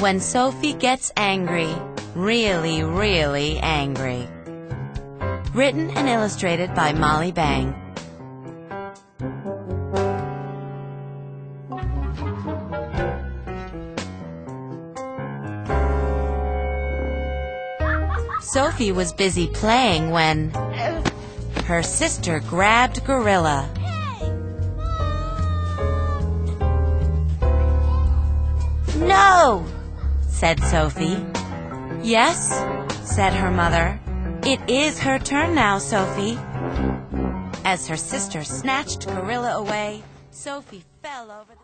When Sophie Gets Angry, Really, Really Angry. Written and illustrated by Molly Bang. Sophie was busy playing when her sister grabbed Gorilla. "No!" said Sophie. "Yes," said her mother. "It is her turn now, Sophie." As her sister snatched Gorilla away, Sophie fell over the